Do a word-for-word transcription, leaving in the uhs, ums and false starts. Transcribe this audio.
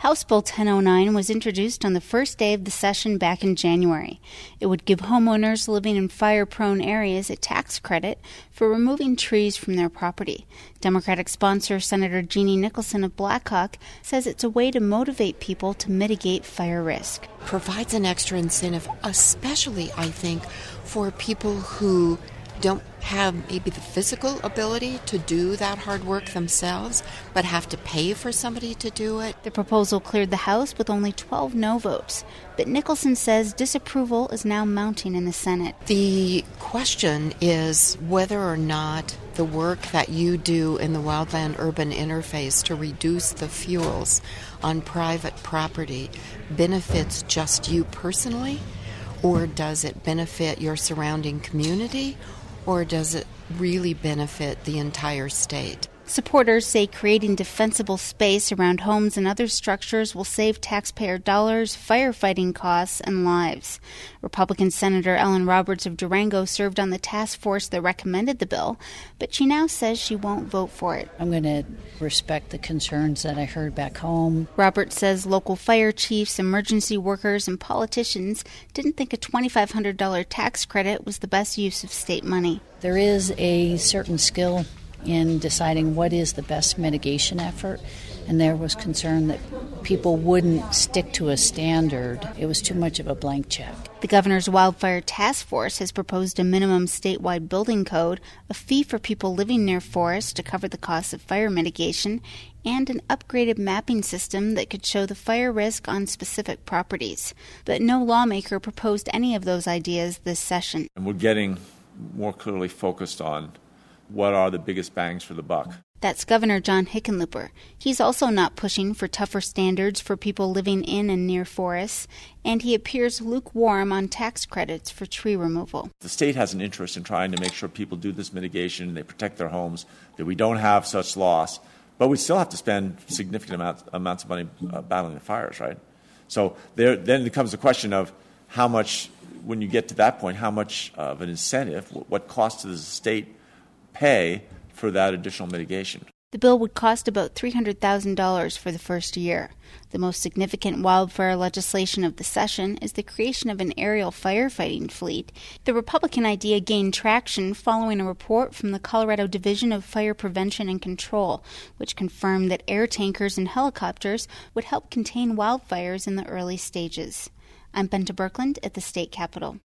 House Bill ten oh nine was introduced on the first day of the session back in January. It would give homeowners living in fire-prone areas a tax credit for removing trees from their property. Democratic sponsor Senator Jeannie Nicholson of Blackhawk says it's a way to motivate people to mitigate fire risk. Provides an extra incentive, especially, I think, for people who don't have maybe the physical ability to do that hard work themselves, but have to pay for somebody to do it. The proposal cleared the House with only twelve no votes, but Nicholson says disapproval is now mounting in the Senate. The question is whether or not the work that you do in the wildland-urban interface to reduce the fuels on private property benefits just you personally, or does it benefit your surrounding community, or does it really benefit the entire state? Supporters say creating defensible space around homes and other structures will save taxpayer dollars, firefighting costs, and lives. Republican Senator Ellen Roberts of Durango served on the task force that recommended the bill, but she now says she won't vote for it. I'm going to respect the concerns that I heard back home. Roberts says local fire chiefs, emergency workers, and politicians didn't think a twenty-five hundred dollars tax credit was the best use of state money. There is a certain skill in deciding what is the best mitigation effort, and there was concern that people wouldn't stick to a standard. It was too much of a blank check. The governor's wildfire task force has proposed a minimum statewide building code, a fee for people living near forests to cover the cost of fire mitigation, and an upgraded mapping system that could show the fire risk on specific properties. But no lawmaker proposed any of those ideas this session. And we're getting more clearly focused on what are the biggest bangs for the buck. That's Governor John Hickenlooper. He's also not pushing for tougher standards for people living in and near forests, and he appears lukewarm on tax credits for tree removal. The state has an interest in trying to make sure people do this mitigation, they protect their homes, that we don't have such loss, but we still have to spend significant amounts, amounts of money uh, battling the fires, right? So there, then it comes the question of how much, when you get to that point, how much of an incentive, what cost does the state pay for that additional mitigation? The bill would cost about three hundred thousand dollars for the first year. The most significant wildfire legislation of the session is the creation of an aerial firefighting fleet. The Republican idea gained traction following a report from the Colorado Division of Fire Prevention and Control, which confirmed that air tankers and helicopters would help contain wildfires in the early stages. I'm Benta Birkeland at the State Capitol.